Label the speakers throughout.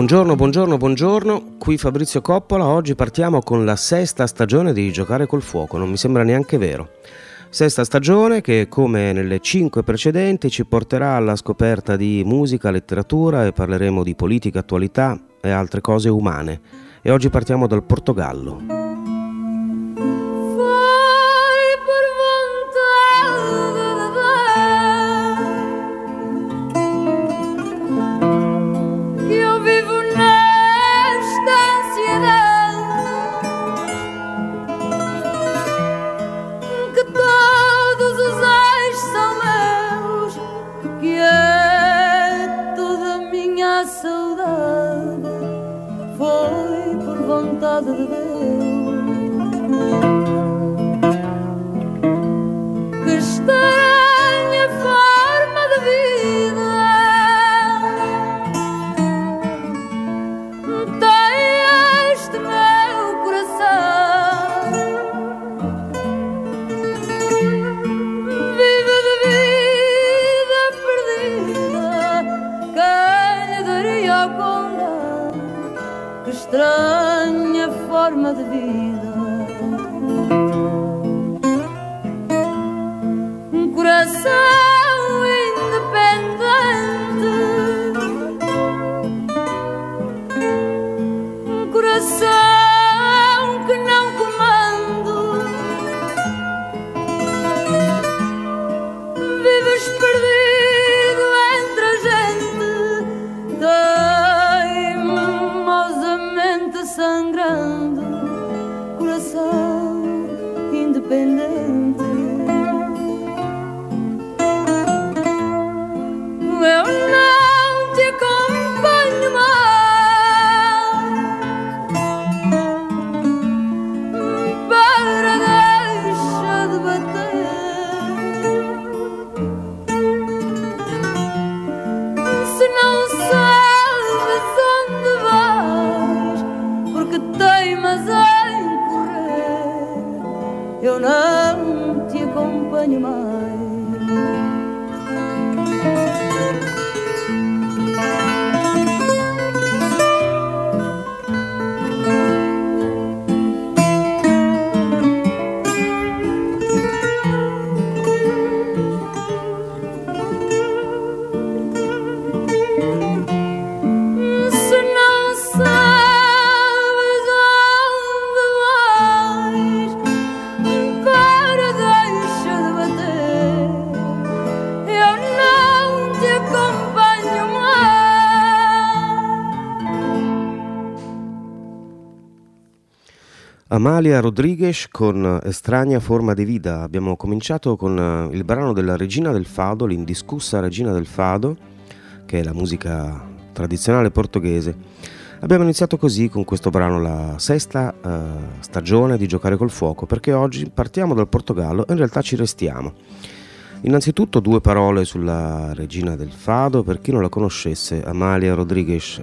Speaker 1: Buongiorno, qui Fabrizio Coppola. Oggi partiamo con la sesta stagione di Giocare col fuoco, non mi sembra neanche vero. Sesta stagione che, come nelle 5 precedenti, ci porterà alla scoperta di musica, letteratura e parleremo di politica, attualità e altre cose umane. E oggi partiamo dal Portogallo.
Speaker 2: De Deus, que estranha forma de vida tem este meu coração. Vive de vida perdida, quem lhe daria ao condão? Que estranha forma de vida, um coração independente, um coração que não comando. Vives perdido entre a gente, teimosamente sangrando, coração independente. Eu não te acompanho mais, para deixa de bater. Se não sabes onde vais, porque teimas em correr, eu não te acompanho mais.
Speaker 1: Amália Rodrigues con Estranha forma di vida. Abbiamo cominciato con il brano della Regina del Fado, l'indiscussa Regina del Fado, che è la musica tradizionale portoghese. Abbiamo iniziato così con questo brano la sesta stagione di Giocare col fuoco, perché oggi partiamo dal Portogallo e in realtà ci restiamo. Innanzitutto 2 parole sulla Regina del Fado. Per chi non la conoscesse, Amália Rodrigues,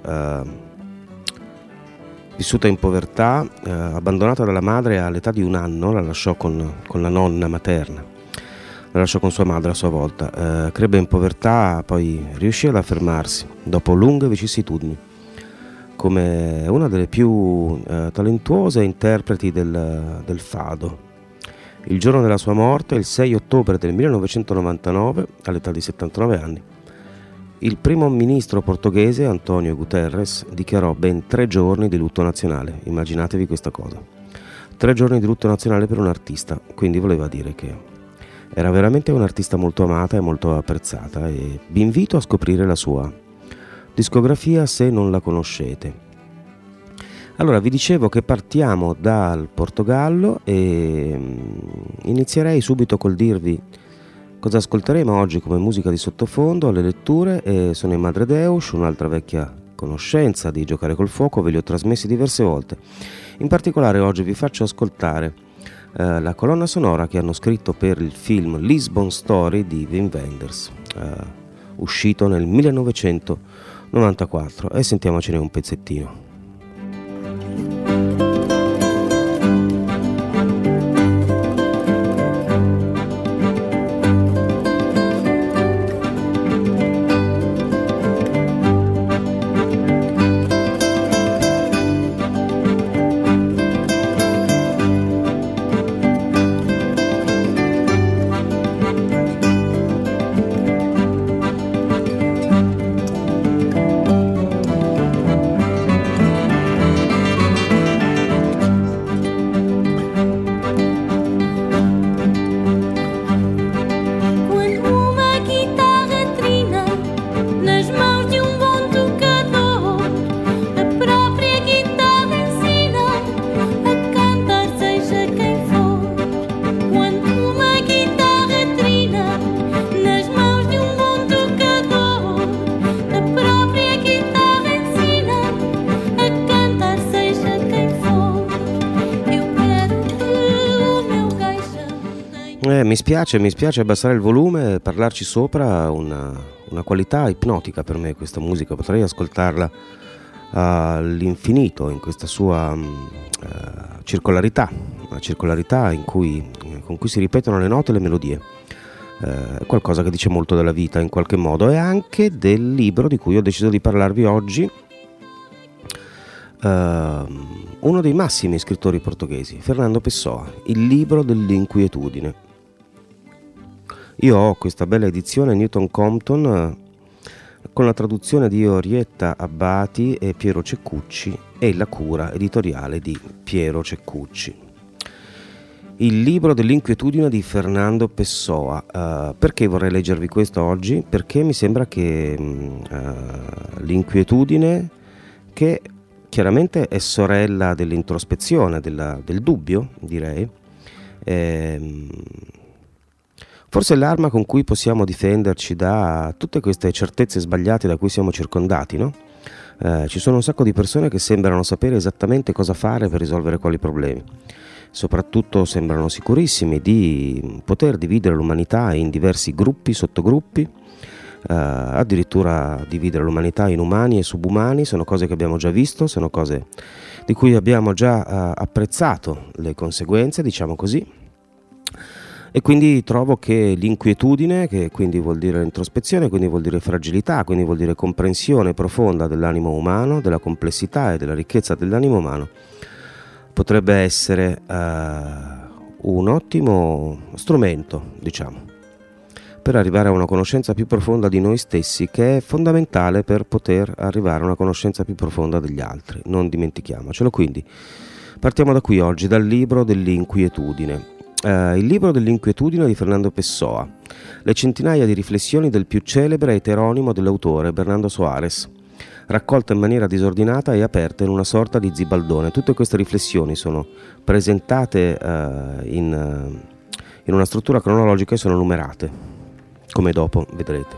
Speaker 1: vissuta in povertà, abbandonata dalla madre all'età di 1 anno, la lasciò con la nonna materna, la lasciò con sua madre a sua volta, crebbe in povertà, poi riuscì ad affermarsi dopo lunghe vicissitudini come una delle più talentuose interpreti del fado. Il giorno della sua morte, il 6 ottobre del 1999, all'età di 79 anni, il primo ministro portoghese António Guterres dichiarò ben 3 giorni di lutto nazionale. Immaginatevi questa cosa. 3 giorni di lutto nazionale per un artista, quindi voleva dire che era veramente un'artista molto amata e molto apprezzata, e vi invito a scoprire la sua discografia se non la conoscete. Allora, vi dicevo che partiamo dal Portogallo e inizierei subito col dirvi cosa ascolteremo oggi come musica di sottofondo alle letture. Sono in Madre Deus, un'altra vecchia conoscenza di Giocare col fuoco, ve li ho trasmessi diverse volte. In particolare oggi vi faccio ascoltare la colonna sonora che hanno scritto per il film Lisbon Story di Wim Wenders, uscito nel 1994, e sentiamocene un pezzettino. Mi spiace abbassare il volume e parlarci sopra, una qualità ipnotica per me questa musica, potrei ascoltarla all'infinito in questa sua circolarità, una circolarità con cui si ripetono le note e le melodie. È qualcosa che dice molto della vita in qualche modo, e anche del libro di cui ho deciso di parlarvi oggi, uno dei massimi scrittori portoghesi, Fernando Pessoa, Il libro dell'inquietudine. Io ho questa bella edizione Newton Compton con la traduzione di Orietta Abbati e Piero Ceccucci e la cura editoriale di Piero Ceccucci. Il libro dell'inquietudine di Fernando Pessoa. Perché vorrei leggervi questo oggi? Perché mi sembra che l'inquietudine, che chiaramente è sorella dell'introspezione, del dubbio, direi, forse è l'arma con cui possiamo difenderci da tutte queste certezze sbagliate da cui siamo circondati, no? Ci sono un sacco di persone che sembrano sapere esattamente cosa fare per risolvere quali problemi. Soprattutto sembrano sicurissimi di poter dividere l'umanità in diversi gruppi, sottogruppi, addirittura dividere l'umanità in umani e subumani. Sono cose che abbiamo già visto, sono cose di cui abbiamo già apprezzato le conseguenze, diciamo così. E quindi trovo che l'inquietudine, che quindi vuol dire introspezione, quindi vuol dire fragilità, quindi vuol dire comprensione profonda dell'animo umano, della complessità e della ricchezza dell'animo umano, potrebbe essere un ottimo strumento, diciamo, per arrivare a una conoscenza più profonda di noi stessi, che è fondamentale per poter arrivare a una conoscenza più profonda degli altri. Non dimentichiamocelo. Quindi partiamo da qui oggi, dal libro dell'inquietudine. Il libro dell'inquietudine di Fernando Pessoa, le centinaia di riflessioni del più celebre eteronimo dell'autore, Bernardo Soares, raccolte in maniera disordinata e aperta in una sorta di zibaldone. Tutte queste riflessioni sono presentate in una struttura cronologica e sono numerate, come dopo vedrete.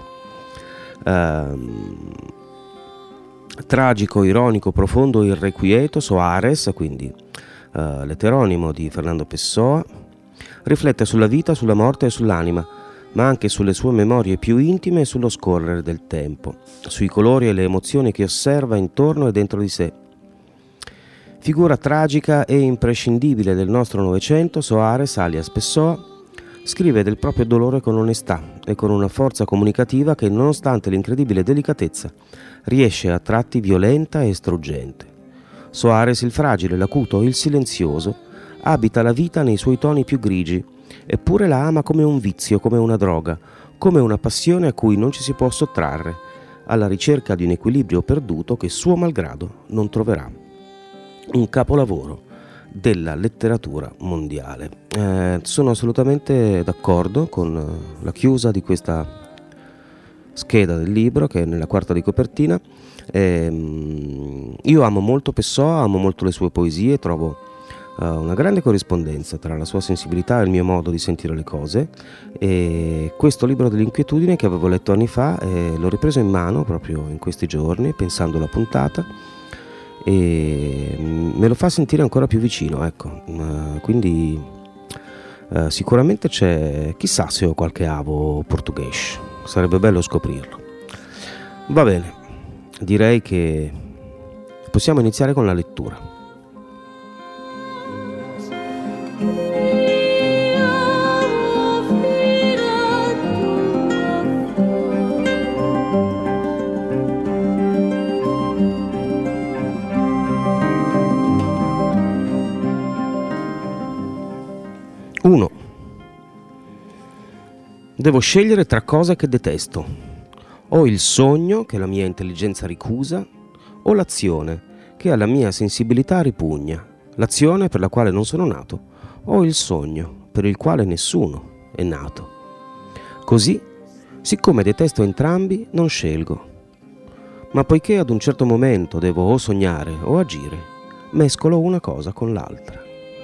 Speaker 1: Tragico, ironico, profondo, irrequieto, Soares, quindi l'eteronimo di Fernando Pessoa, riflette sulla vita, sulla morte e sull'anima, ma anche sulle sue memorie più intime e sullo scorrere del tempo, sui colori e le emozioni che osserva intorno e dentro di sé. Figura tragica e imprescindibile del nostro Novecento, Soares, alias Pessoa, scrive del proprio dolore con onestà e con una forza comunicativa che, nonostante l'incredibile delicatezza, riesce a tratti violenta e struggente. Soares, il fragile, l'acuto, il silenzioso, abita la vita nei suoi toni più grigi, eppure la ama come un vizio, come una droga, come una passione a cui non ci si può sottrarre, alla ricerca di un equilibrio perduto che suo malgrado non troverà. Un capolavoro della letteratura mondiale. Sono assolutamente d'accordo con la chiusa di questa scheda del libro, che è nella quarta di copertina. Io amo molto Pessoa, amo molto le sue poesie, trovo una grande corrispondenza tra la sua sensibilità e il mio modo di sentire le cose, e questo libro dell'inquietudine, che avevo letto anni fa, l'ho ripreso in mano proprio in questi giorni pensando alla puntata, e me lo fa sentire ancora più vicino, ecco. Quindi sicuramente c'è, chissà se ho qualche avo portoghese, sarebbe bello scoprirlo. Va bene, direi che possiamo iniziare con la lettura. Devo scegliere tra cose che detesto. O il sogno, che la mia intelligenza ricusa, o l'azione, che alla mia sensibilità ripugna. L'azione per la quale non sono nato, o il sogno, per il quale nessuno è nato. Così, siccome detesto entrambi, non scelgo. Ma poiché ad un certo momento devo o sognare o agire, mescolo una cosa con l'altra.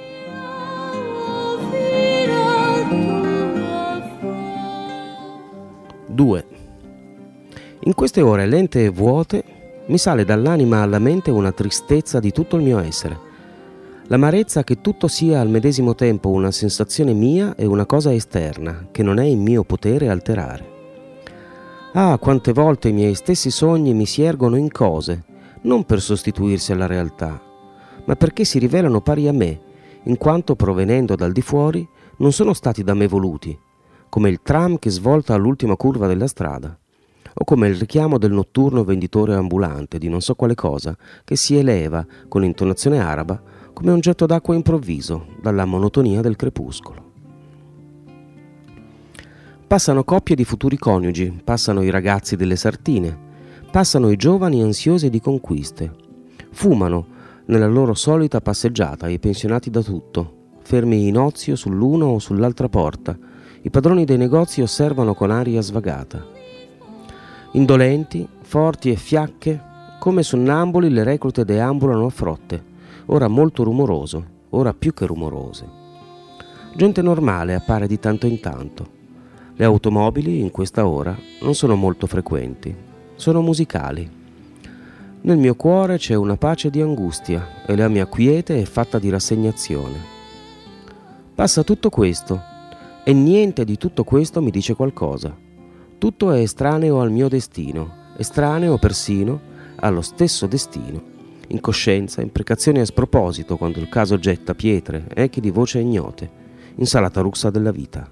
Speaker 1: 2. In queste ore lente e vuote mi sale dall'anima alla mente una tristezza di tutto il mio essere. L'amarezza che tutto sia al medesimo tempo una sensazione mia e una cosa esterna, che non è in mio potere alterare. Ah, quante volte i miei stessi sogni mi si ergono in cose, non per sostituirsi alla realtà, ma perché si rivelano pari a me, in quanto provenendo dal di fuori non sono stati da me voluti, come il tram che svolta all'ultima curva della strada, o come il richiamo del notturno venditore ambulante di non so quale cosa che si eleva con intonazione araba come un getto d'acqua improvviso dalla monotonia del crepuscolo. Passano coppie di futuri coniugi, passano i ragazzi delle sartine, passano i giovani ansiosi di conquiste, fumano nella loro solita passeggiata i pensionati da tutto, fermi in ozio sull'uno o sull'altra porta, i padroni dei negozi osservano con aria svagata. Indolenti, forti e fiacche, come sonnambuli le reclute deambulano a frotte, ora molto rumoroso, ora più che rumorose. Gente normale appare di tanto in tanto. Le automobili in questa ora non sono molto frequenti, sono musicali. Nel mio cuore c'è una pace di angustia e la mia quiete è fatta di rassegnazione. Passa tutto questo e niente di tutto questo mi dice qualcosa. Tutto è estraneo al mio destino, estraneo persino allo stesso destino. Incoscienza, imprecazioni a sproposito quando il caso getta pietre, echi di voce ignote, insalata russa della vita.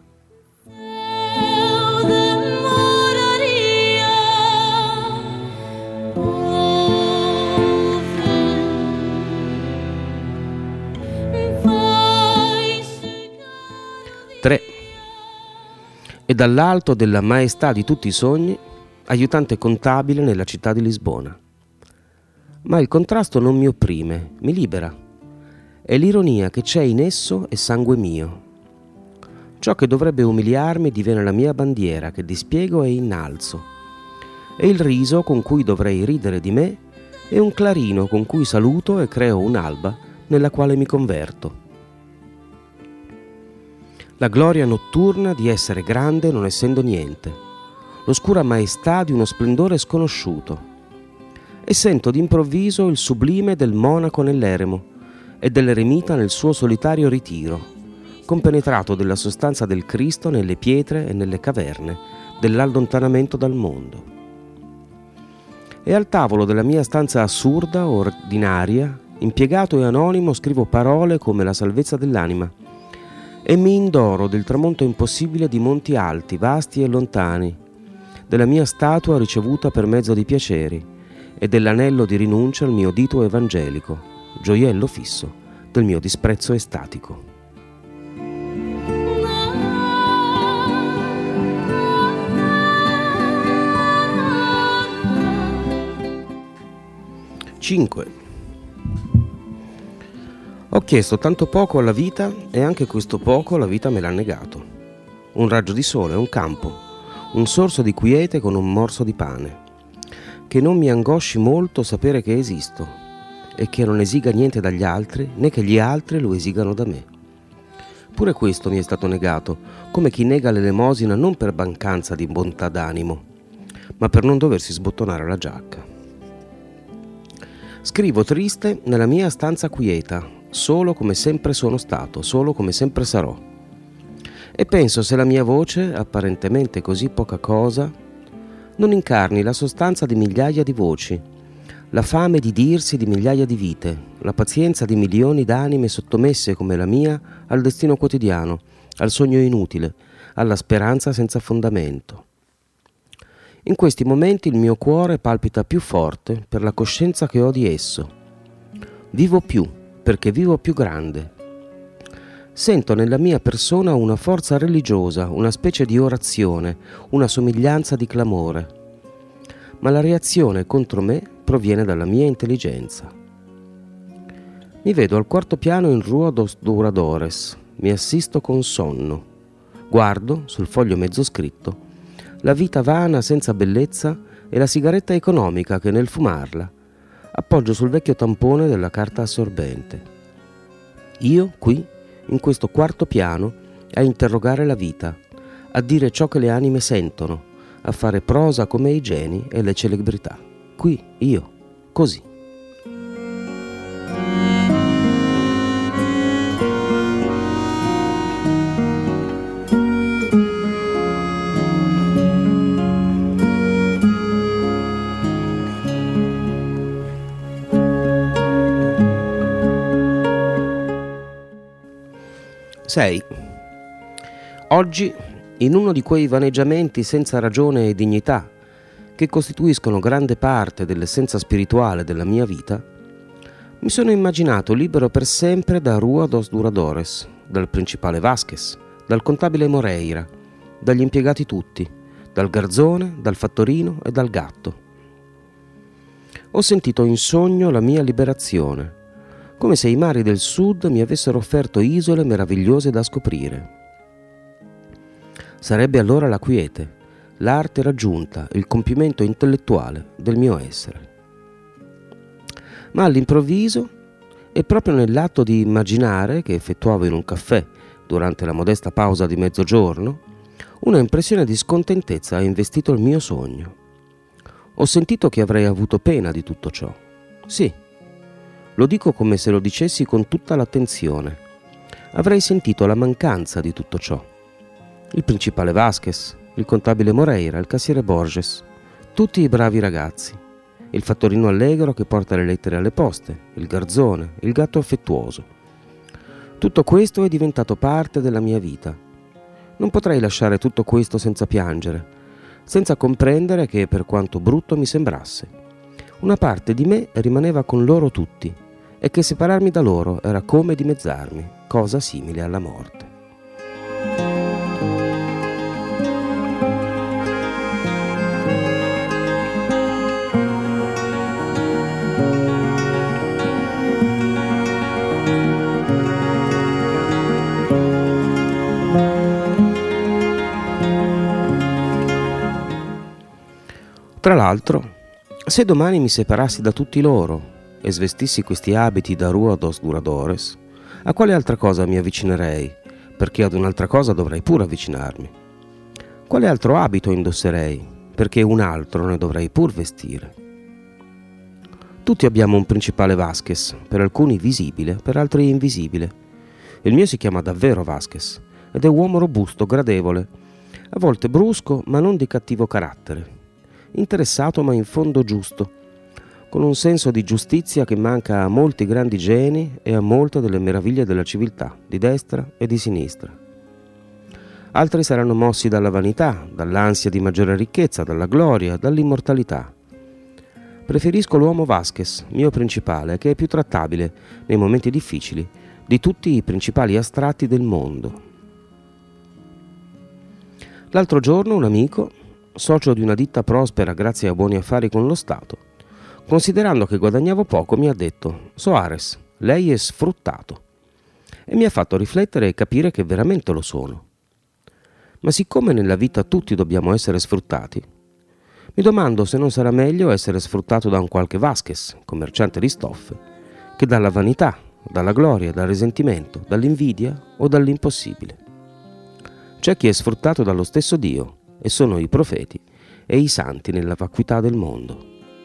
Speaker 1: Tre. E dall'alto della maestà di tutti i sogni, aiutante contabile nella città di Lisbona. Ma il contrasto non mi opprime, mi libera. E l'ironia che c'è in esso è sangue mio. Ciò che dovrebbe umiliarmi diviene la mia bandiera che dispiego e innalzo. E il riso con cui dovrei ridere di me è un clarino con cui saluto e creo un'alba nella quale mi converto. La gloria notturna di essere grande non essendo niente, l'oscura maestà di uno splendore sconosciuto. E sento d'improvviso il sublime del monaco nell'eremo e dell'eremita nel suo solitario ritiro, compenetrato della sostanza del Cristo nelle pietre e nelle caverne dell'allontanamento dal mondo. E al tavolo della mia stanza assurda, ordinaria, impiegato e anonimo, scrivo parole come la salvezza dell'anima e mi indoro del tramonto impossibile di monti alti, vasti e lontani, della mia statua ricevuta per mezzo di piaceri e dell'anello di rinuncia al mio dito evangelico, gioiello fisso del mio disprezzo estatico. Cinque. Ho chiesto tanto poco alla vita e anche questo poco la vita me l'ha negato. Un raggio di sole, un campo, un sorso di quiete con un morso di pane. Che non mi angosci molto sapere che esisto e che non esiga niente dagli altri né che gli altri lo esigano da me. Pure questo mi è stato negato, come chi nega l'elemosina non per mancanza di bontà d'animo, ma per non doversi sbottonare la giacca. Scrivo triste nella mia stanza quieta, solo come sempre sono stato, solo come sempre sarò. E penso se la mia voce, apparentemente così poca cosa, non incarni la sostanza di migliaia di voci, la fame di dirsi di migliaia di vite, la pazienza di milioni d'anime sottomesse come la mia al destino quotidiano, al sogno inutile, alla speranza senza fondamento. In questi momenti il mio cuore palpita più forte per la coscienza che ho di esso. Vivo più, perché vivo più grande. Sento nella mia persona una forza religiosa, una specie di orazione, una somiglianza di clamore. Ma la reazione contro me proviene dalla mia intelligenza. Mi vedo al quarto piano in Rua dos Douradores, mi assisto con sonno. Guardo, sul foglio mezzo scritto, la vita vana senza bellezza e la sigaretta economica che nel fumarla appoggio sul vecchio tampone della carta assorbente. Io qui, in questo quarto piano, a interrogare la vita, a dire ciò che le anime sentono, a fare prosa come i geni e le celebrità. Qui, io, così. 6. Oggi, in uno di quei vaneggiamenti senza ragione e dignità che costituiscono grande parte dell'essenza spirituale della mia vita, mi sono immaginato libero per sempre da Rua dos Duradores, dal principale Vasquez, dal contabile Moreira, dagli impiegati tutti, dal garzone, dal fattorino e dal gatto. Ho sentito in sogno la mia liberazione, come se i mari del sud mi avessero offerto isole meravigliose da scoprire. Sarebbe allora la quiete, l'arte raggiunta, il compimento intellettuale del mio essere. Ma all'improvviso, e proprio nell'atto di immaginare che effettuavo in un caffè durante la modesta pausa di mezzogiorno, una impressione di scontentezza ha investito il mio sogno. Ho sentito che avrei avuto pena di tutto ciò. Sì, lo dico come se lo dicessi con tutta l'attenzione. Avrei sentito la mancanza di tutto ciò. Il principale Vasquez, il contabile Moreira, il cassiere Borges, tutti i bravi ragazzi, il fattorino allegro che porta le lettere alle poste, il garzone, il gatto affettuoso. Tutto questo è diventato parte della mia vita. Non potrei lasciare tutto questo senza piangere, senza comprendere che, per quanto brutto mi sembrasse, una parte di me rimaneva con loro tutti e che separarmi da loro era come dimezzarmi, cosa simile alla morte. Tra l'altro, se domani mi separassi da tutti loro e svestissi questi abiti da Rua dos Duradores, a quale altra cosa mi avvicinerei? Perché ad un'altra cosa dovrei pur avvicinarmi. Quale altro abito indosserei? Perché un altro ne dovrei pur vestire. Tutti abbiamo un principale Vasquez, per alcuni visibile, per altri invisibile. Il mio si chiama davvero Vasquez ed è uomo robusto, gradevole, a volte brusco ma non di cattivo carattere, interessato ma in fondo giusto, con un senso di giustizia che manca a molti grandi geni e a molte delle meraviglie della civiltà, di destra e di sinistra. Altri saranno mossi dalla vanità, dall'ansia di maggiore ricchezza, dalla gloria, dall'immortalità. Preferisco l'uomo Vasquez, mio principale, che è più trattabile nei momenti difficili di tutti i principali astratti del mondo. L'altro giorno un amico, socio di una ditta prospera grazie a buoni affari con lo Stato, considerando che guadagnavo poco, mi ha detto: «Soares, lei è sfruttato». E mi ha fatto riflettere e capire che veramente lo sono. Ma siccome nella vita tutti dobbiamo essere sfruttati, mi domando se non sarà meglio essere sfruttato da un qualche Vasquez, commerciante di stoffe, che dalla vanità, dalla gloria, dal risentimento, dall'invidia o dall'impossibile. C'è chi è sfruttato dallo stesso Dio, e sono i profeti e i santi nella vacuità del mondo.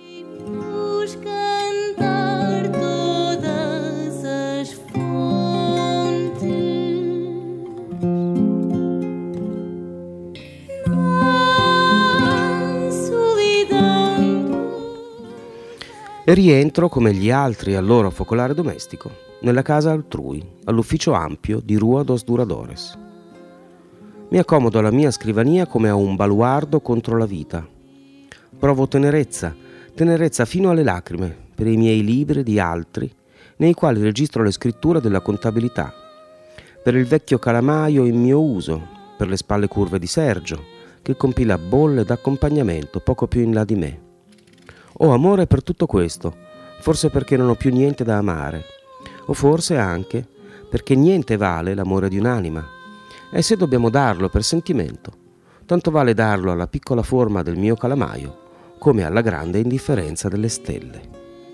Speaker 1: E rientro, come gli altri al loro focolare domestico, nella casa altrui, all'ufficio ampio di Rua dos Duradores. Mi accomodo alla mia scrivania come a un baluardo contro la vita. Provo tenerezza fino alle lacrime per i miei libri di altri, nei quali registro le scritture della contabilità, per il vecchio calamaio in mio uso, per le spalle curve di Sergio, che compila bolle d'accompagnamento poco più in là di me. Ho amore per tutto questo, forse perché non ho più niente da amare, o forse anche perché niente vale l'amore di un'anima. E se dobbiamo darlo per sentimento, tanto vale darlo alla piccola forma del mio calamaio come alla grande indifferenza delle stelle.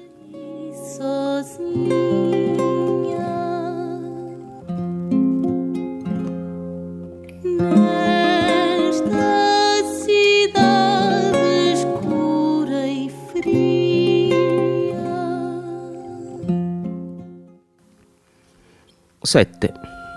Speaker 1: Sette.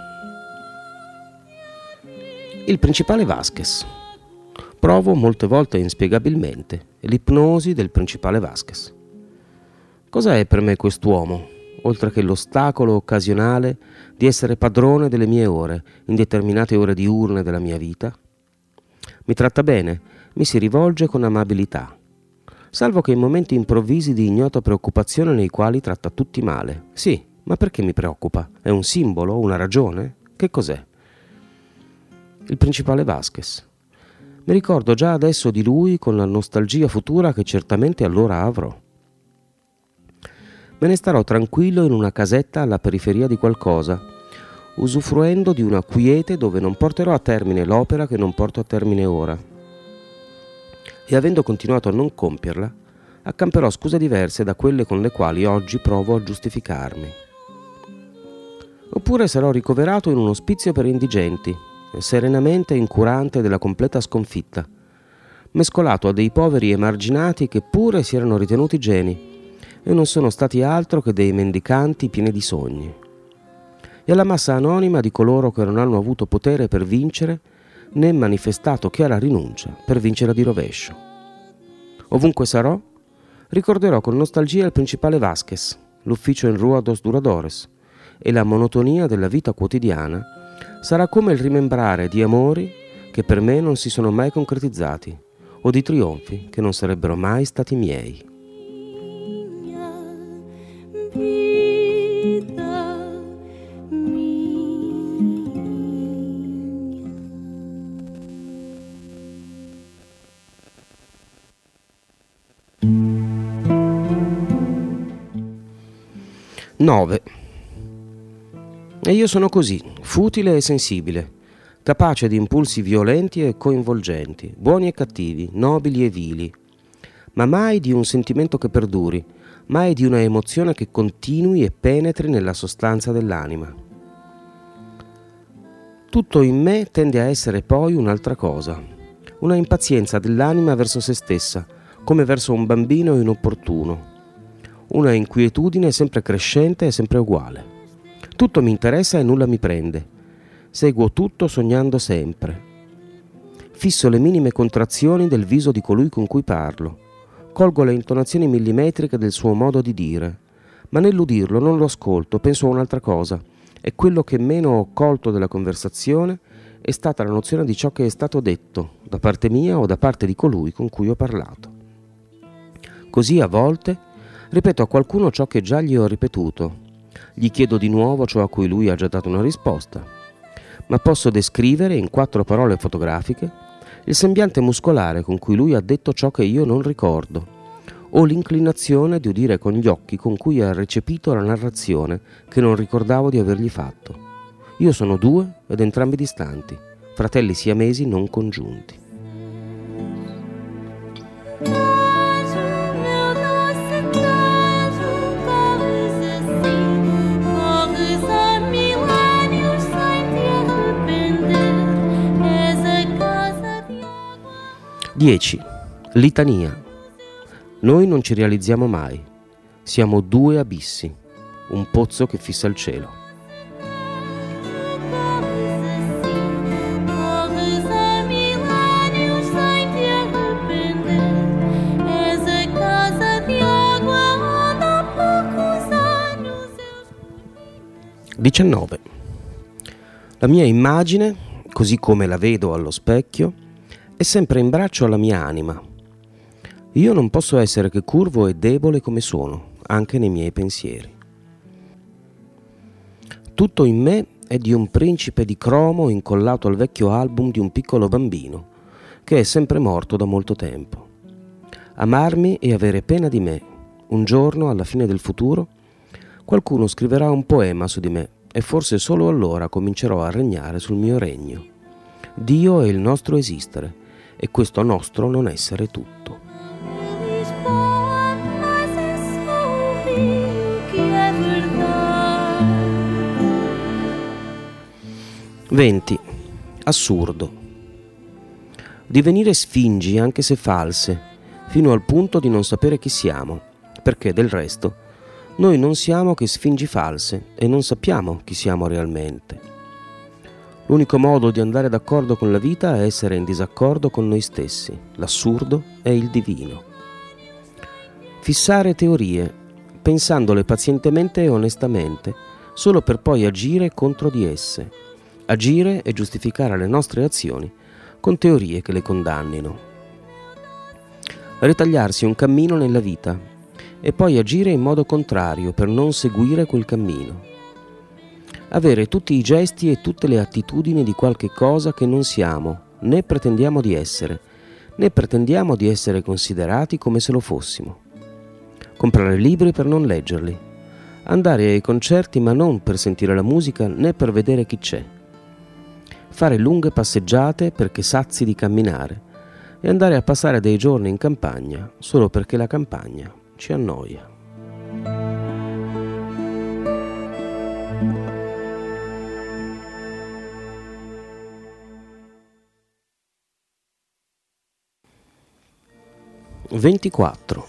Speaker 1: Il principale Vasquez. Provo molte volte inspiegabilmente l'ipnosi del principale Vasquez. Cosa è per me quest'uomo? oltre che l'ostacolo occasionale di essere padrone delle mie ore, in determinate ore diurne della mia vita? Mi tratta bene, mi si rivolge con amabilità, salvo che in momenti improvvisi di ignota preoccupazione nei quali tratta tutti male. Sì, ma perché mi preoccupa? È un simbolo? Una ragione? Che cos'è? Il principale Vasquez. Mi ricordo già adesso di lui con la nostalgia futura che certamente allora avrò. Me ne starò tranquillo in una casetta alla periferia di qualcosa, usufruendo di una quiete dove non porterò a termine l'opera che non porto a termine ora. E avendo continuato a non compierla, accamperò scuse diverse da quelle con le quali oggi provo a giustificarmi. Oppure sarò ricoverato in un ospizio per indigenti, serenamente incurante della completa sconfitta, mescolato a dei poveri emarginati che pure si erano ritenuti geni e non sono stati altro che dei mendicanti pieni di sogni, e alla massa anonima di coloro che non hanno avuto potere per vincere né manifestato chiara rinuncia per vincere di rovescio. Ovunque sarò, ricorderò con nostalgia il principale Vasquez, l'ufficio in Rua dos Duradores, e la monotonia della vita quotidiana sarà come il rimembrare di amori che per me non si sono mai concretizzati o di trionfi che non sarebbero mai stati miei. Nove. E io sono così, futile e sensibile, capace di impulsi violenti e coinvolgenti, buoni e cattivi, nobili e vili, ma mai di un sentimento che perduri, mai di una emozione che continui e penetri nella sostanza dell'anima. Tutto in me tende a essere poi un'altra cosa, una impazienza dell'anima verso se stessa, come verso un bambino inopportuno, una inquietudine sempre crescente e sempre uguale. Tutto mi interessa e nulla mi prende. Seguo tutto sognando sempre. Fisso le minime contrazioni del viso di colui con cui parlo. Colgo le intonazioni millimetriche del suo modo di dire. Ma nell'udirlo non lo ascolto, penso a un'altra cosa. E quello che meno ho colto della conversazione è stata la nozione di ciò che è stato detto, da parte mia o da parte di colui con cui ho parlato. Così a volte ripeto a qualcuno ciò che già gli ho ripetuto. Gli chiedo di nuovo ciò a cui lui ha già dato una risposta, ma posso descrivere in 4 parole fotografiche il sembiante muscolare con cui lui ha detto ciò che io non ricordo, o l'inclinazione di udire con gli occhi con cui ha recepito la narrazione che non ricordavo di avergli fatto. Io sono 2 ed entrambi distanti, fratelli siamesi non congiunti. Dieci. Litania. Noi non ci realizziamo mai. Siamo 2 abissi, un pozzo che fissa il cielo. Diciannove. La mia immagine, così come la vedo allo specchio, è sempre in braccio alla mia anima. Io non posso essere che curvo e debole come sono, anche nei miei pensieri. Tutto in me è di un principe di cromo incollato al vecchio album di un piccolo bambino, che è sempre morto da molto tempo. Amarmi e avere pena di me. Un giorno, alla fine del futuro, qualcuno scriverà un poema su di me e forse solo allora comincerò a regnare sul mio regno. Dio è il nostro esistere e questo nostro non essere tutto. Venti. Assurdo. Divenire sfingi anche se false, fino al punto di non sapere chi siamo, perché del resto noi non siamo che sfingi false e non sappiamo chi siamo realmente. L'unico modo di andare d'accordo con la vita è essere in disaccordo con noi stessi. L'assurdo è il divino. Fissare teorie, pensandole pazientemente e onestamente, solo per poi agire contro di esse, agire e giustificare le nostre azioni con teorie che le condannino. Ritagliarsi un cammino nella vita e poi agire in modo contrario per non seguire quel cammino. Avere tutti i gesti e tutte le attitudini di qualche cosa che non siamo, né pretendiamo di essere, né pretendiamo di essere considerati come se lo fossimo. Comprare libri per non leggerli, andare ai concerti ma non per sentire la musica né per vedere chi c'è, fare lunghe passeggiate perché sazi di camminare e andare a passare dei giorni in campagna solo perché la campagna ci annoia. (24)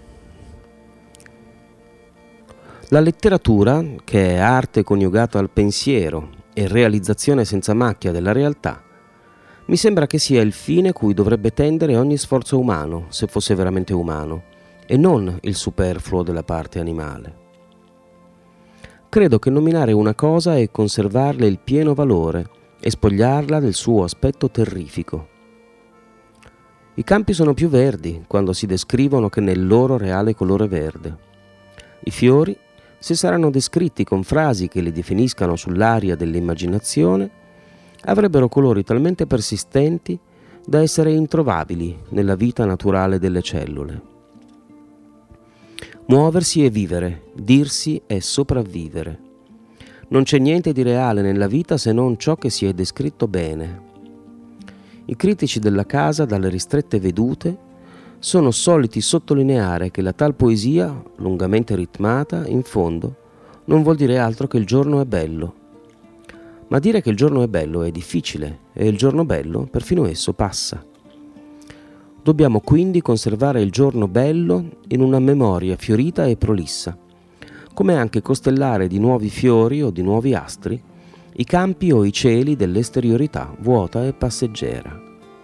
Speaker 1: La letteratura, che è arte coniugata al pensiero e realizzazione senza macchia della realtà, mi sembra che sia il fine cui dovrebbe tendere ogni sforzo umano, se fosse veramente umano, e non il superfluo della parte animale. Credo che nominare una cosa è conservarle il pieno valore e spogliarla del suo aspetto terrifico. I campi sono più verdi quando si descrivono che nel loro reale colore verde. I fiori, se saranno descritti con frasi che li definiscano sull'aria dell'immaginazione, avrebbero colori talmente persistenti da essere introvabili nella vita naturale delle cellule. Muoversi è vivere, dirsi è sopravvivere. Non c'è niente di reale nella vita se non ciò che si è descritto bene. I critici della casa dalle ristrette vedute sono soliti sottolineare che la tal poesia, lungamente ritmata, in fondo, non vuol dire altro che il giorno è bello. Ma dire che il giorno è bello è difficile e il giorno bello, perfino esso, passa. Dobbiamo quindi conservare il giorno bello in una memoria fiorita e prolissa, come anche costellare di nuovi fiori o di nuovi astri i campi o i cieli dell'esteriorità vuota e passeggera.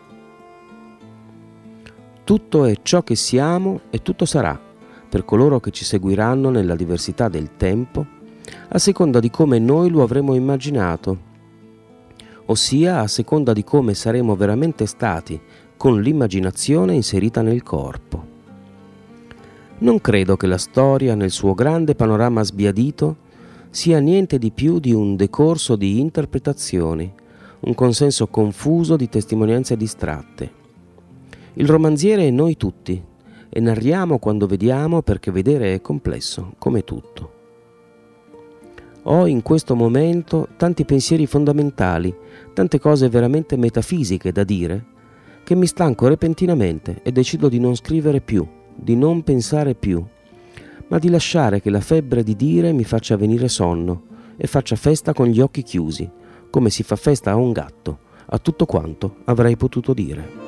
Speaker 1: Tutto è ciò che siamo e tutto sarà, per coloro che ci seguiranno nella diversità del tempo, a seconda di come noi lo avremo immaginato, ossia a seconda di come saremo veramente stati con l'immaginazione inserita nel corpo. Non credo che la storia, nel suo grande panorama sbiadito, sia niente di più di un decorso di interpretazioni, un consenso confuso di testimonianze distratte. Il romanziere è noi tutti, e narriamo quando vediamo perché vedere è complesso, come tutto. Ho in questo momento tanti pensieri fondamentali, tante cose veramente metafisiche da dire, che mi stanco repentinamente e decido di non scrivere più, di non pensare più, ma di lasciare che la febbre di dire mi faccia venire sonno e faccia festa con gli occhi chiusi, come si fa festa a un gatto, a tutto quanto avrei potuto dire.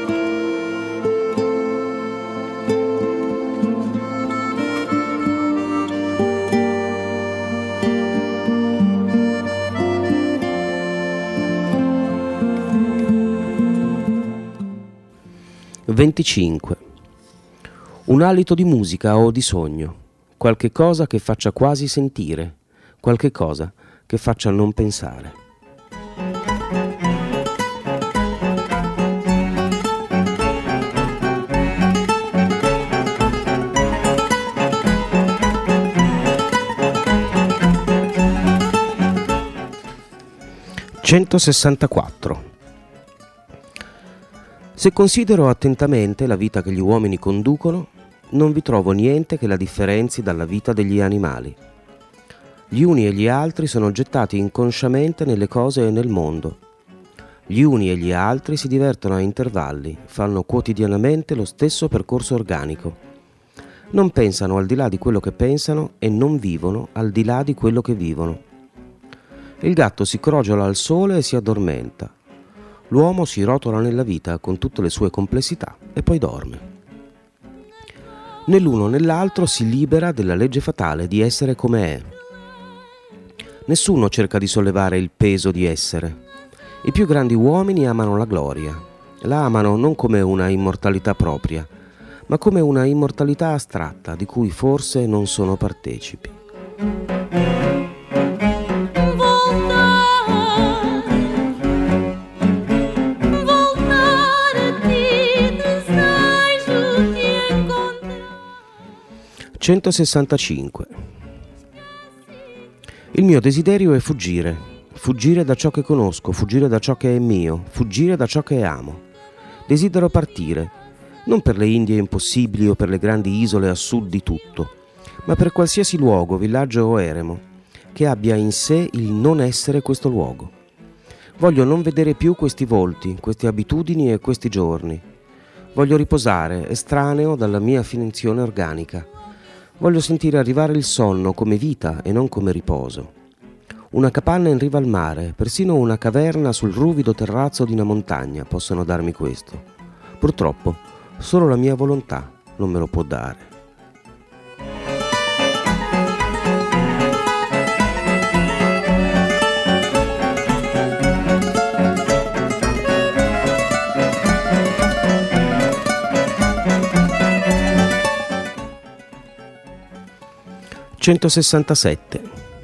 Speaker 1: (25) Un alito di musica o di sogno, qualche cosa che faccia quasi sentire, qualche cosa che faccia non pensare. (164) Se considero attentamente la vita che gli uomini conducono, non vi trovo niente che la differenzi dalla vita degli animali. Gli uni e gli altri sono gettati inconsciamente nelle cose e nel mondo. Gli uni e gli altri si divertono a intervalli, fanno quotidianamente lo stesso percorso organico. Non pensano al di là di quello che pensano e non vivono al di là di quello che vivono. Il gatto si crogiola al sole e si addormenta. L'uomo si rotola nella vita con tutte le sue complessità e poi dorme. Né l'uno né l'altro si libera della legge fatale di essere come è. Nessuno cerca di sollevare il peso di essere. I più grandi uomini amano la gloria. La amano non come una immortalità propria, ma come una immortalità astratta di cui forse non sono partecipi. (165) Il mio desiderio è fuggire, fuggire da ciò che conosco, fuggire da ciò che è mio, fuggire da ciò che amo. Desidero partire, non per le Indie impossibili o per le grandi isole a sud di tutto, ma per qualsiasi luogo, villaggio o eremo, che abbia in sé il non essere questo luogo. Voglio non vedere più questi volti, queste abitudini e questi giorni. Voglio riposare, estraneo dalla mia finzione organica. Voglio sentire arrivare il sonno come vita e non come riposo. Una capanna in riva al mare, persino una caverna sul ruvido terrazzo di una montagna possono darmi questo. Purtroppo, solo la mia volontà non me lo può dare. (167)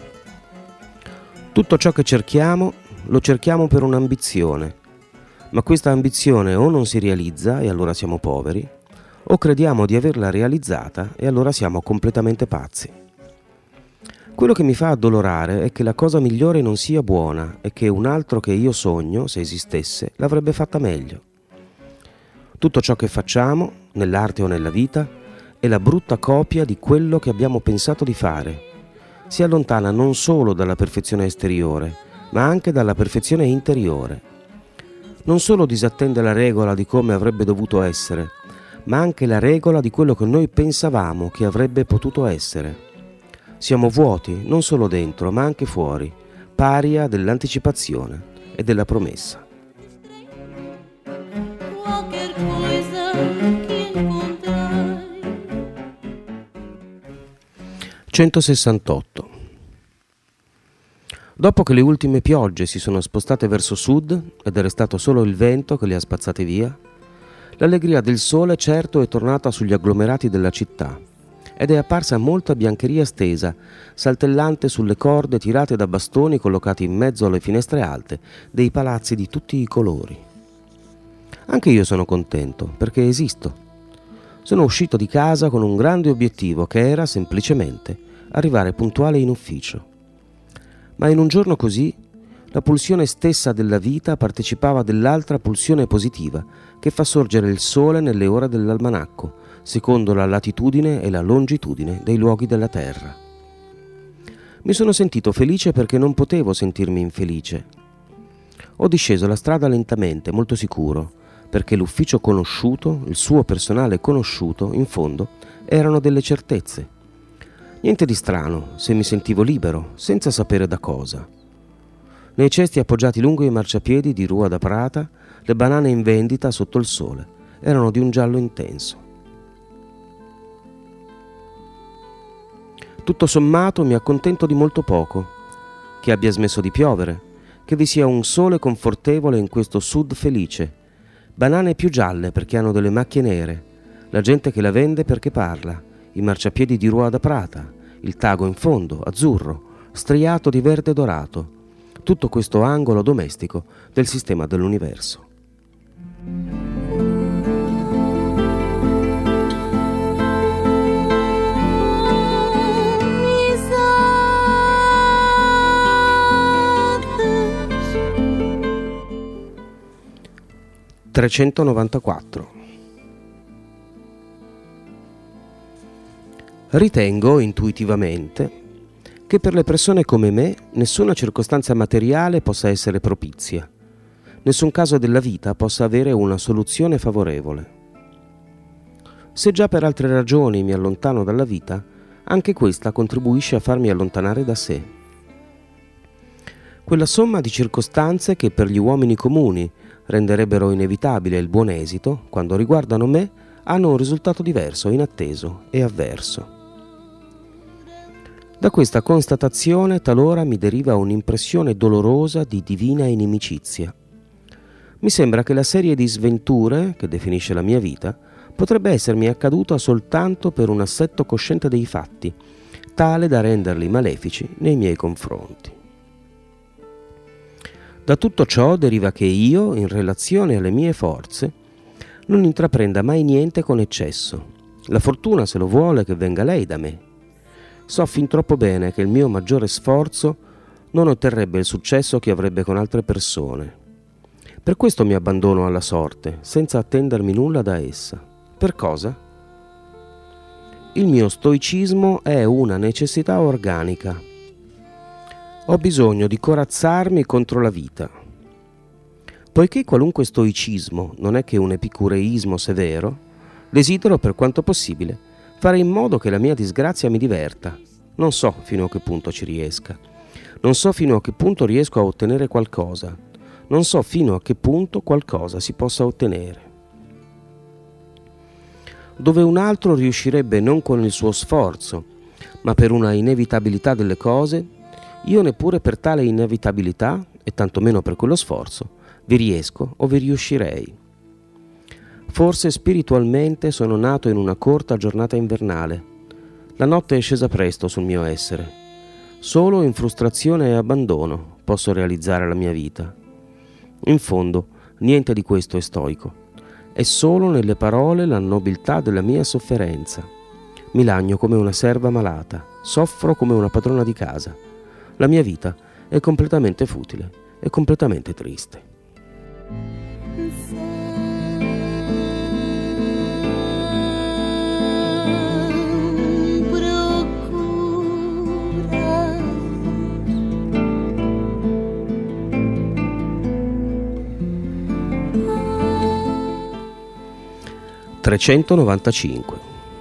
Speaker 1: Tutto ciò che cerchiamo, lo cerchiamo per un'ambizione, ma questa ambizione o non si realizza e allora siamo poveri, o crediamo di averla realizzata e allora siamo completamente pazzi. Quello che mi fa addolorare è che la cosa migliore non sia buona e che un altro che io sogno, se esistesse, l'avrebbe fatta meglio. Tutto ciò che facciamo, nell'arte o nella vita, è la brutta copia di quello che abbiamo pensato di fare. Si allontana non solo dalla perfezione esteriore, ma anche dalla perfezione interiore. Non solo disattende la regola di come avrebbe dovuto essere, ma anche la regola di quello che noi pensavamo che avrebbe potuto essere. Siamo vuoti non solo dentro, ma anche fuori, paria dell'anticipazione e della promessa. (168) Dopo che le ultime piogge si sono spostate verso sud ed è restato solo il vento che le ha spazzate via, l'allegria del sole certo è tornata sugli agglomerati della città ed è apparsa molta biancheria stesa, saltellante sulle corde tirate da bastoni collocati in mezzo alle finestre alte dei palazzi di tutti i colori. Anche io sono contento perché esisto. Sono uscito di casa con un grande obiettivo che era semplicemente arrivare puntuale in ufficio. Ma in un giorno così, la pulsione stessa della vita partecipava dell'altra pulsione positiva che fa sorgere il sole nelle ore dell'almanacco, secondo la latitudine e la longitudine dei luoghi della terra. Mi sono sentito felice perché non potevo sentirmi infelice. Ho disceso la strada lentamente, molto sicuro, perché l'ufficio conosciuto, il suo personale conosciuto, in fondo, erano delle certezze. Niente di strano se mi sentivo libero, senza sapere da cosa. Nei cesti appoggiati lungo i marciapiedi di Rua da Prata, le banane in vendita sotto il sole erano di un giallo intenso. Tutto sommato mi accontento di molto poco, che abbia smesso di piovere, che vi sia un sole confortevole in questo sud felice, banane più gialle perché hanno delle macchie nere, la gente che la vende perché parla, i marciapiedi di Rua da Prata, il tago in fondo, azzurro, striato di verde dorato, tutto questo angolo domestico del sistema dell'universo. (394) Ritengo intuitivamente che per le persone come me nessuna circostanza materiale possa essere propizia, nessun caso della vita possa avere una soluzione favorevole. Se già per altre ragioni mi allontano dalla vita, anche questa contribuisce a farmi allontanare da sé. Quella somma di circostanze che per gli uomini comuni renderebbero inevitabile il buon esito, quando riguardano me, hanno un risultato diverso, inatteso e avverso. Da questa constatazione talora mi deriva un'impressione dolorosa di divina inimicizia. Mi sembra che la serie di sventure che definisce la mia vita potrebbe essermi accaduta soltanto per un assetto cosciente dei fatti, tale da renderli malefici nei miei confronti. Da tutto ciò deriva che io, in relazione alle mie forze, non intraprenda mai niente con eccesso. La fortuna, se lo vuole, che venga lei da me. So fin troppo bene che il mio maggiore sforzo non otterrebbe il successo che avrebbe con altre persone. Per questo mi abbandono alla sorte, senza attendermi nulla da essa. Per cosa? Il mio stoicismo è una necessità organica. Ho bisogno di corazzarmi contro la vita. Poiché qualunque stoicismo non è che un epicureismo severo, desidero per quanto possibile fare in modo che la mia disgrazia mi diverta. Non so fino a che punto ci riesca. Non so fino a che punto riesco a ottenere qualcosa. Non so fino a che punto qualcosa si possa ottenere. Dove un altro riuscirebbe non con il suo sforzo, ma per una inevitabilità delle cose, io neppure per tale inevitabilità, e tantomeno per quello sforzo, vi riesco o vi riuscirei. Forse spiritualmente sono nato in una corta giornata invernale. La notte è scesa presto sul mio essere. Solo in frustrazione e abbandono posso realizzare la mia vita. In fondo, niente di questo è stoico. È solo nelle parole la nobiltà della mia sofferenza. Mi lagno come una serva malata, soffro come una padrona di casa. La mia vita è completamente futile e completamente triste. (395)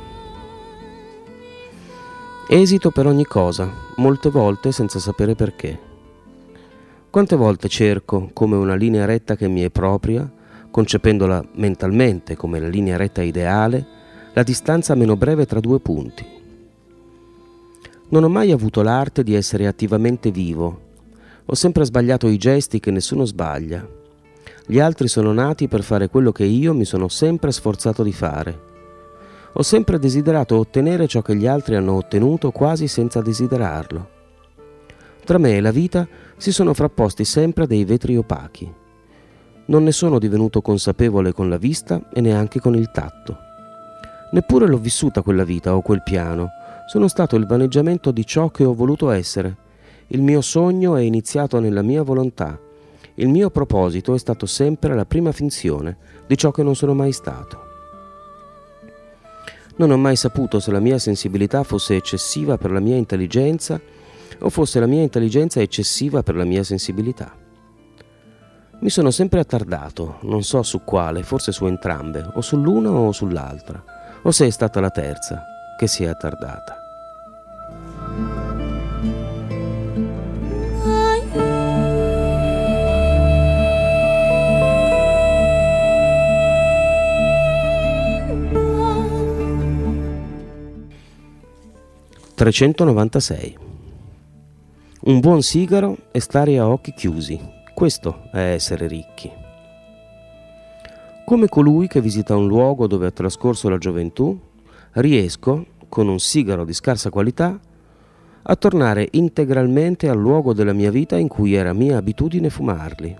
Speaker 1: Esito per ogni cosa, molte volte senza sapere perché. Quante volte cerco, come una linea retta che mi è propria, concependola mentalmente come la linea retta ideale, la distanza meno breve tra due punti. Non ho mai avuto l'arte di essere attivamente vivo. Ho sempre sbagliato i gesti che nessuno sbaglia. Gli altri sono nati per fare quello che io mi sono sempre sforzato di fare. Ho sempre desiderato ottenere ciò che gli altri hanno ottenuto quasi senza desiderarlo. Tra me e la vita si sono frapposti sempre dei vetri opachi. Non ne sono divenuto consapevole con la vista e neanche con il tatto. Neppure l'ho vissuta quella vita o quel piano. Sono stato il vaneggiamento di ciò che ho voluto essere. Il mio sogno è iniziato nella mia volontà. Il mio proposito è stato sempre la prima finzione di ciò che non sono mai stato. Non ho mai saputo se la mia sensibilità fosse eccessiva per la mia intelligenza o fosse la mia intelligenza eccessiva per la mia sensibilità. Mi sono sempre attardato, non so su quale, forse su entrambe, o sull'una o sull'altra, o se è stata la terza che si è attardata. (396) Un buon sigaro è stare a occhi chiusi. Questo è essere ricchi. Come colui che visita un luogo dove ha trascorso la gioventù, riesco, con un sigaro di scarsa qualità, a tornare integralmente al luogo della mia vita in cui era mia abitudine fumarli.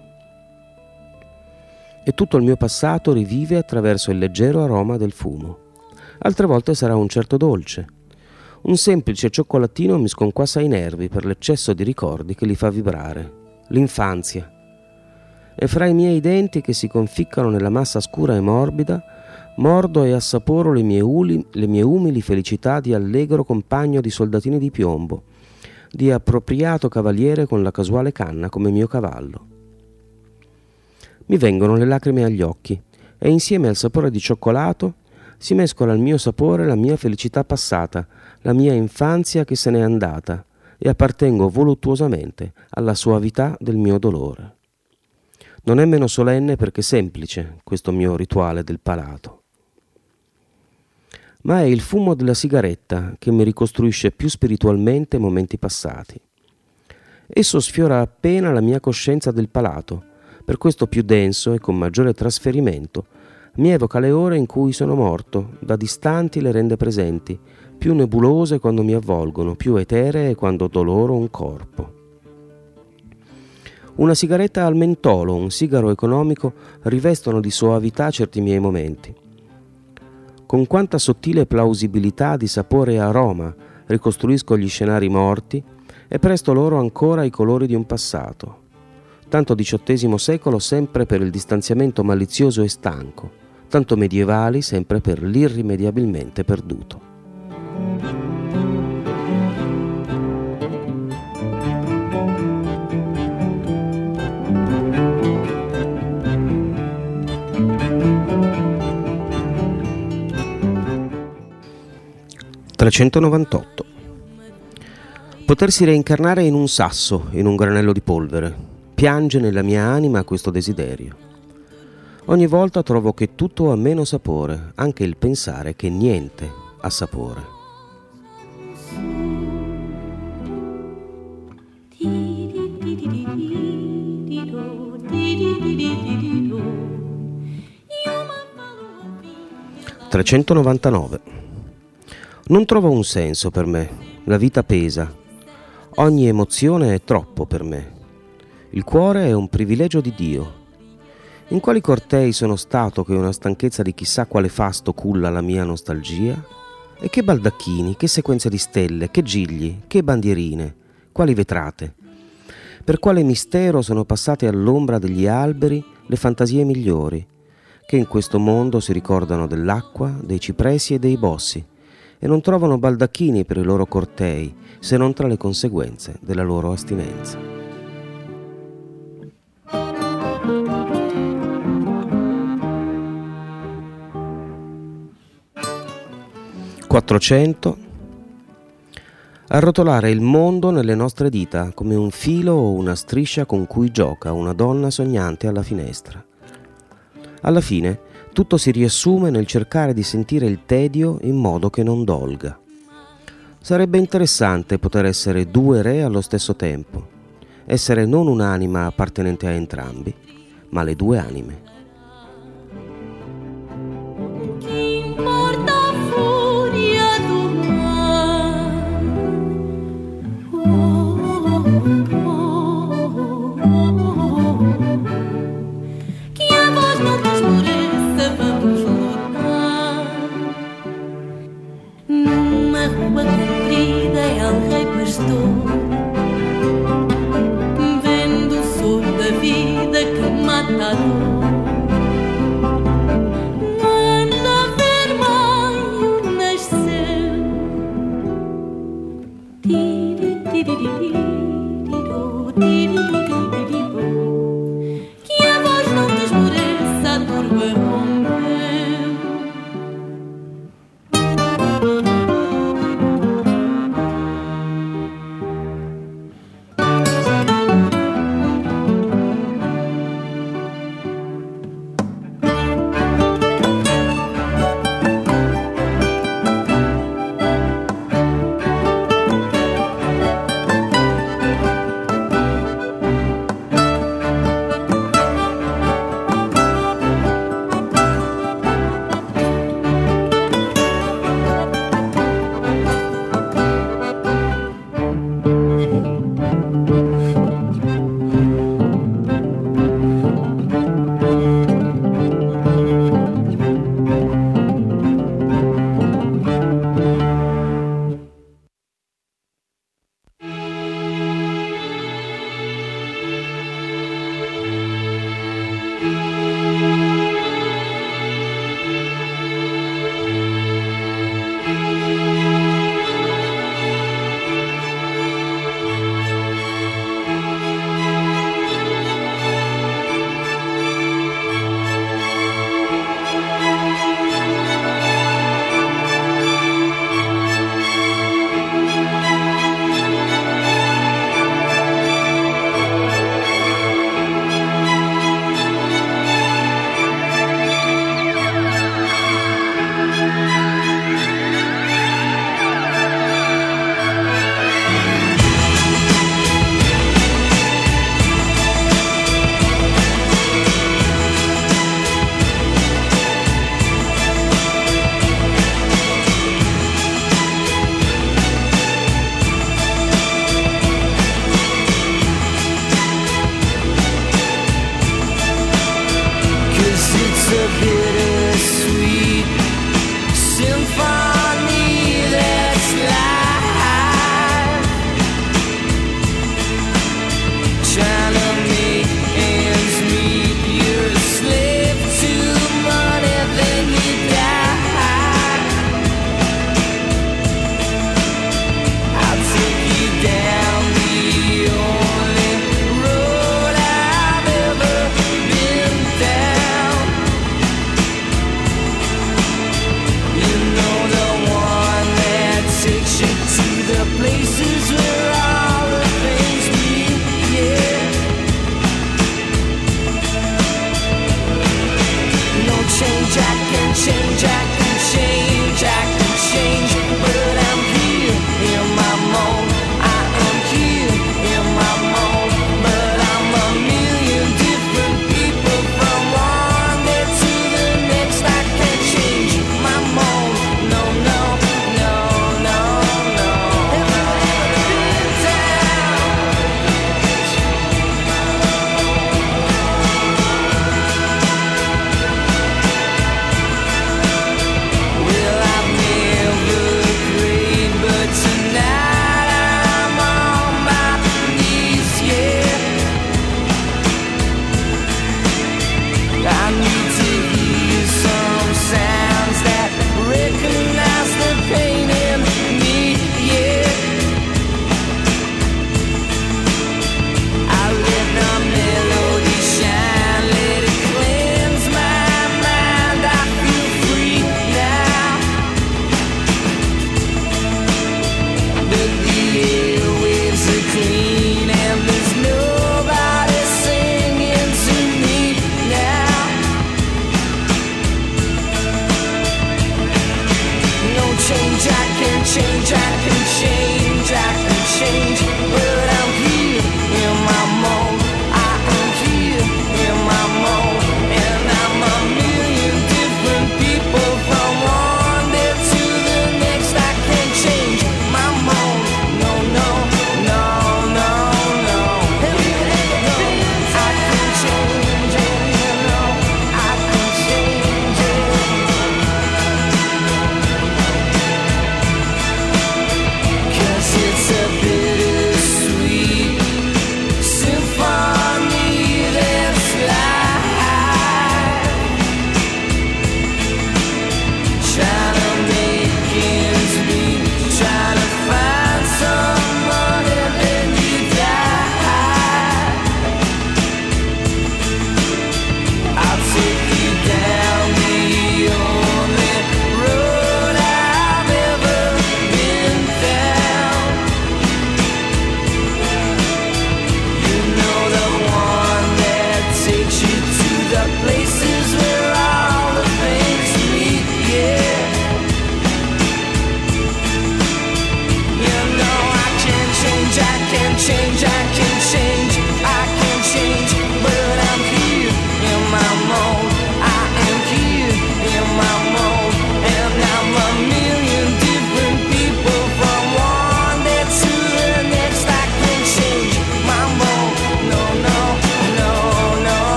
Speaker 1: E tutto il mio passato rivive attraverso il leggero aroma del fumo. Altre volte sarà un certo dolce. Un semplice cioccolatino mi sconquassa i nervi per l'eccesso di ricordi che li fa vibrare. L'infanzia. E fra i miei denti che si conficcano nella massa scura e morbida, mordo e assaporo le mie umili felicità di allegro compagno di soldatini di piombo, di appropriato cavaliere con la casuale canna come mio cavallo. Mi vengono le lacrime agli occhi e insieme al sapore di cioccolato si mescola al mio sapore la mia felicità passata, la mia infanzia che se n'è andata, e appartengo voluttuosamente alla soavità del mio dolore. Non è meno solenne perché semplice questo mio rituale del palato. Ma è il fumo della sigaretta che mi ricostruisce più spiritualmente momenti passati. Esso sfiora appena la mia coscienza del palato, per questo più denso e con maggiore trasferimento Mi evoca le ore in cui sono morto, da distanti le rende presenti, più nebulose quando mi avvolgono, più eteree quando do loro un corpo. Una sigaretta al mentolo, un sigaro economico rivestono di soavità certi miei momenti. Con quanta sottile plausibilità di sapore e aroma ricostruisco gli scenari morti e presto loro ancora i colori di un passato. Tanto XVIII secolo sempre per il distanziamento malizioso e stanco, tanto medievali sempre per l'irrimediabilmente perduto. (398) Potersi reincarnare in un sasso, in un granello di polvere. Piange nella mia anima questo desiderio. Ogni volta trovo che tutto ha meno sapore, anche il pensare che niente ha sapore. (399) Non trovo un senso per me, la vita pesa, ogni emozione è troppo per me. Il cuore è un privilegio di Dio. In quali cortei sono stato che una stanchezza di chissà quale fasto culla la mia nostalgia? E che baldacchini, che sequenze di stelle, che gigli, che bandierine, quali vetrate. Per quale mistero sono passate all'ombra degli alberi le fantasie migliori, che in questo mondo si ricordano dell'acqua, dei cipressi e dei bossi, e non trovano baldacchini per i loro cortei, se non tra le conseguenze della loro astinenza. 400. Arrotolare il mondo nelle nostre dita come un filo o una striscia con cui gioca una donna sognante alla finestra. Alla fine tutto si riassume nel cercare di sentire il tedio in modo che non dolga. Sarebbe interessante poter essere due re allo stesso tempo, essere non un'anima appartenente a entrambi, ma le due anime.
Speaker 2: Vendo o sol da vida que mata a dor. Manda vermelho nasceu. Que a voz não te esmoreça, a turba rompeu.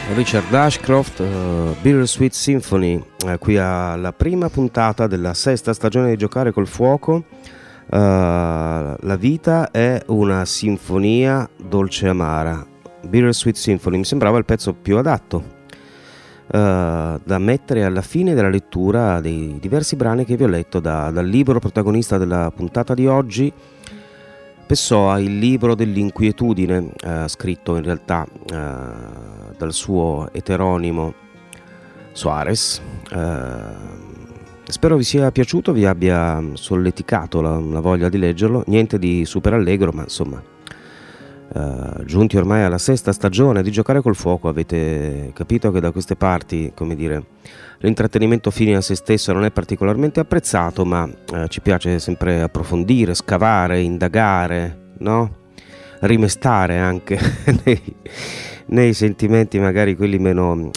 Speaker 1: Richard Ashcroft, Bittersweet Symphony, qui alla prima puntata della sesta stagione di Giocare col Fuoco. La vita è una sinfonia dolce e amara. Bittersweet Symphony mi sembrava il pezzo più adatto da mettere alla fine della lettura dei diversi brani che vi ho letto dal libro protagonista della puntata di oggi, Pessoa, il libro dell'inquietudine, scritto in realtà dal suo eteronimo Suarez. Spero vi sia piaciuto, vi abbia solleticato la voglia di leggerlo. Niente di super allegro, ma insomma, giunti ormai alla sesta stagione di Giocare col Fuoco, avete capito che da queste parti, come dire, l'intrattenimento fine a se stesso non è particolarmente apprezzato, ma ci piace sempre approfondire, scavare, indagare, no? Rimestare anche nei sentimenti magari quelli meno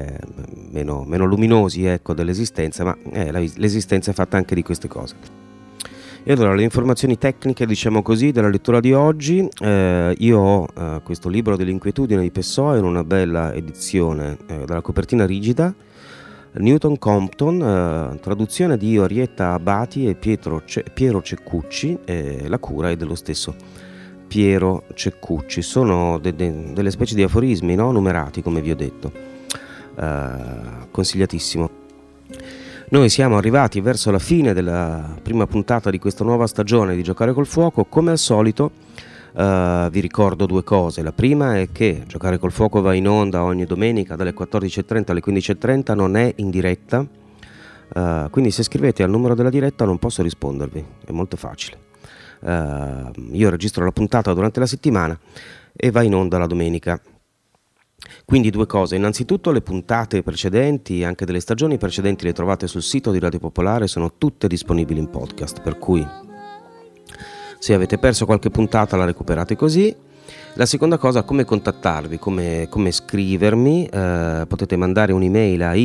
Speaker 1: luminosi, ecco, dell'esistenza, ma l'esistenza è fatta anche di queste cose. E allora le informazioni tecniche, diciamo così, della lettura di oggi. Io ho questo libro dell'inquietudine di Pessoa in una bella edizione dalla copertina rigida, Newton Compton, traduzione di Orietta Abati e Piero Ceccucci, la cura è dello stesso Piero Ceccucci. Sono delle specie di aforismi, no? Numerati, come vi ho detto, consigliatissimo. Noi siamo arrivati verso la fine della prima puntata di questa nuova stagione di Giocare col Fuoco. Come al solito vi ricordo due cose. La prima è che Giocare col Fuoco va in onda ogni domenica dalle 14.30 alle 15.30, non è in diretta, quindi se scrivete al numero della diretta non posso rispondervi, è molto facile. Io registro la puntata durante la settimana e va in onda la domenica. Quindi due cose: innanzitutto le puntate precedenti, anche delle stagioni precedenti, le trovate sul sito di Radio Popolare, sono tutte disponibili in podcast, per cui se avete perso qualche puntata la recuperate così. La seconda cosa, come contattarvi, come scrivermi, potete mandare un'email a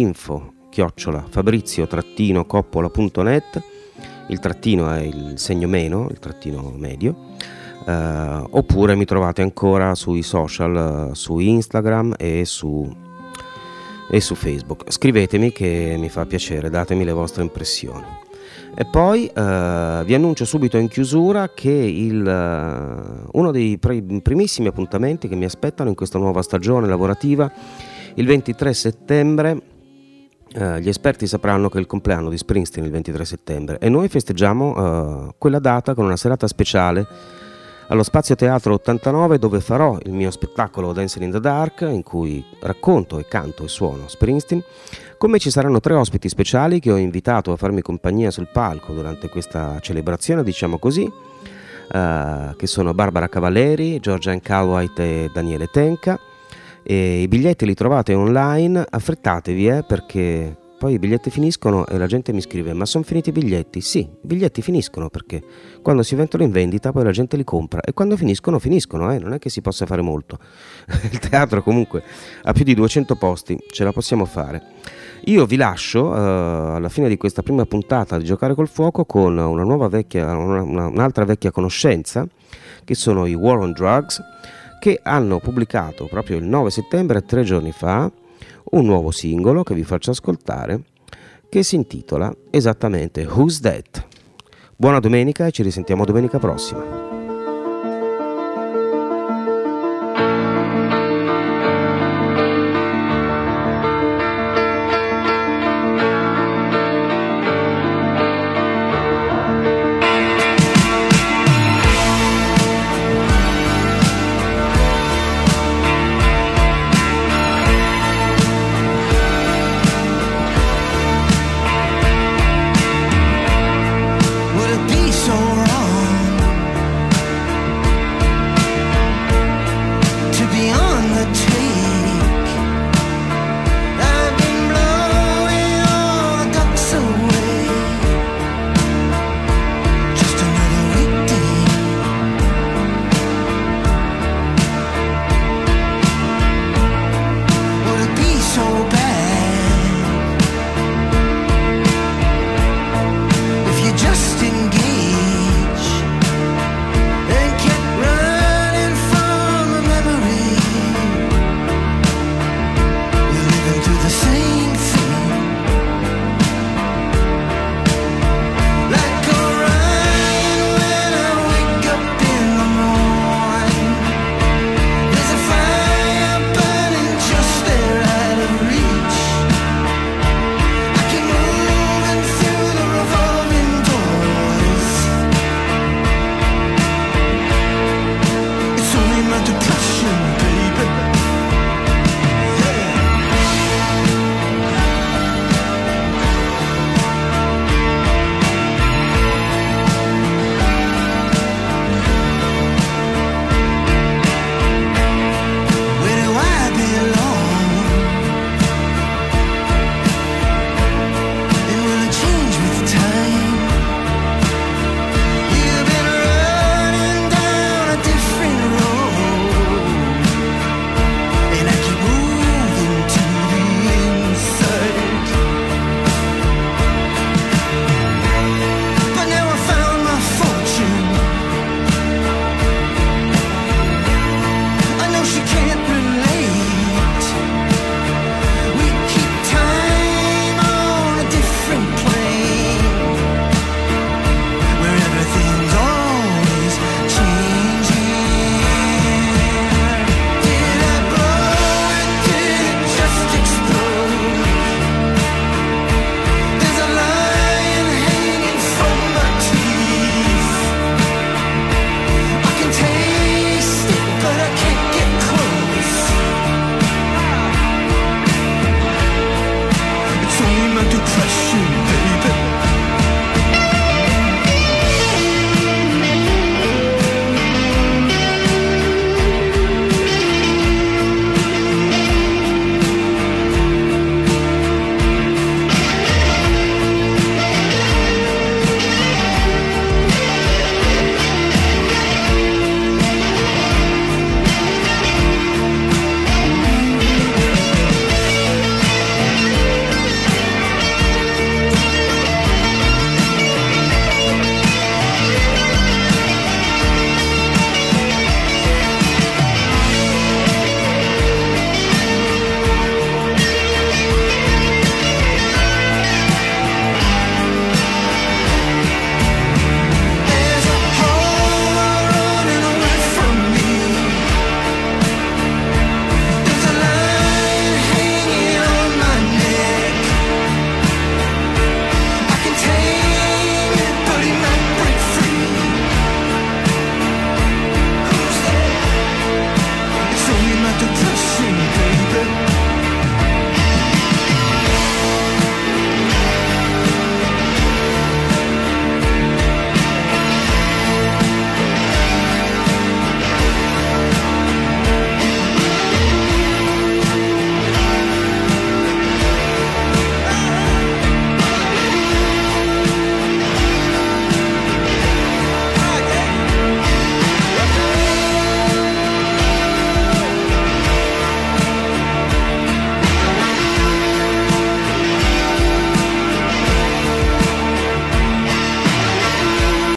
Speaker 1: info@fabrizio-coppola.net, il trattino è il segno meno, il trattino medio, oppure mi trovate ancora sui social, su Instagram e su Facebook. Scrivetemi che mi fa piacere, datemi le vostre impressioni. E poi vi annuncio subito in chiusura che uno dei primissimi appuntamenti che mi aspettano in questa nuova stagione lavorativa, il 23 settembre, gli esperti sapranno che è il compleanno di Springsteen il 23 settembre e noi festeggiamo quella data con una serata speciale allo Spazio Teatro 89, dove farò il mio spettacolo Dancing in the Dark, in cui racconto e canto e suono Springsteen. Come ci saranno 3 ospiti speciali che ho invitato a farmi compagnia sul palco durante questa celebrazione, diciamo così, che sono Barbara Cavalleri, Georgianne Calwhite e Daniele Tenca. E i biglietti li trovate online, affrettatevi perché poi i biglietti finiscono e la gente mi scrive: ma sono finiti i biglietti? Sì, i biglietti finiscono perché quando si vendono in vendita poi la gente li compra e quando finiscono non è che si possa fare molto. Il teatro comunque ha più di 200 posti, ce la possiamo fare. Io vi lascio alla fine di questa prima puntata di Giocare col Fuoco con un'altra vecchia conoscenza, che sono i War on Drugs, che hanno pubblicato proprio il 9 settembre, 3 giorni fa, un nuovo singolo che vi faccio ascoltare, che si intitola esattamente Who's That? Buona domenica e ci risentiamo domenica prossima.